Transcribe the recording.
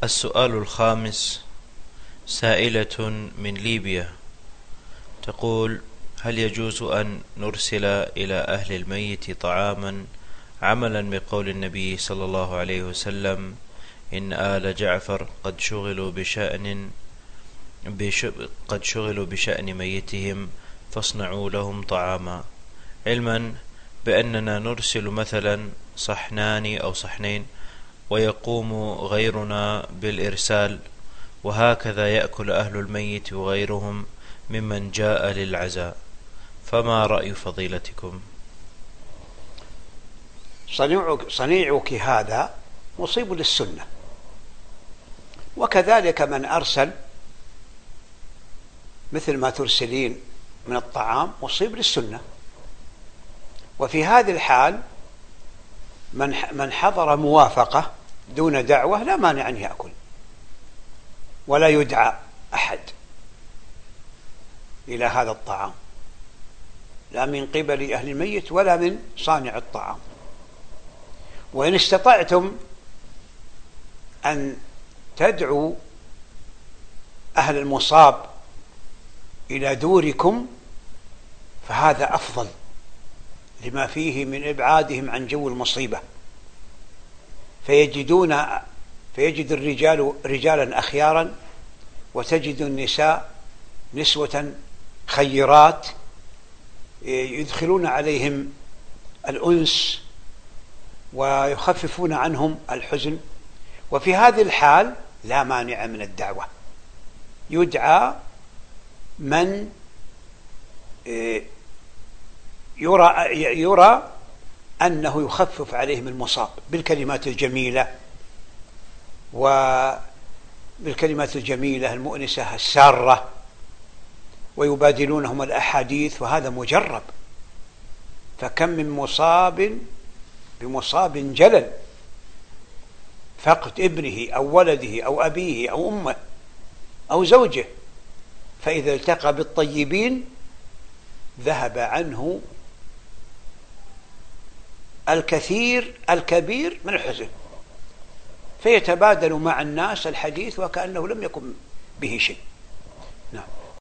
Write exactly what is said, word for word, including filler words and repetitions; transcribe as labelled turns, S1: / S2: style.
S1: السؤال الخامس: سائلة من ليبيا تقول: هل يجوز أن نرسل إلى أهل الميت طعاما عملا بقول النبي صلى الله عليه وسلم: إن آل جعفر قد شغلوا بشأن بش قد شغلوا بشأن ميتهم فاصنعوا لهم طعاما، علما بأننا نرسل مثلا صحنان أو صحنين ويقوم غيرنا بالإرسال، وهكذا يأكل أهل الميت وغيرهم ممن جاء للعزاء، فما رأي فضيلتكم؟
S2: صنيعك, صنيعك هذا مصيب للسنة، وكذلك من أرسل مثل ما ترسلين من الطعام مصيب للسنة. وفي هذه الحال من حضر موافقة دون دعوة لا مانع أن يأكل، ولا يدعى أحد إلى هذا الطعام، لا من قبل أهل الميت ولا من صانع الطعام. وإن استطعتم أن تدعوا أهل المصاب إلى دوركم فهذا أفضل، لما فيه من إبعادهم عن جو المصيبة، فيجدون فيجد الرجال رجالا أخيارا، وتجد النساء نسوة خيرات يدخلون عليهم الأنس ويخففون عنهم الحزن. وفي هذه الحال لا مانع من الدعوة، يدعى من يرى, يرى أنه يخفف عليهم المصاب بالكلمات الجميلة وبالكلمات الجميلة المؤنسة السارة، ويبادلونهم الأحاديث، وهذا مجرب. فكم من مصاب بمصاب جلل، فقد ابنه أو ولده أو أبيه أو أمه أو زوجه، فإذا التقى بالطيبين ذهب عنه الكثير الكبير من الحزن، فيتبادل مع الناس الحديث وكأنه لم يكن به شيء. نعم.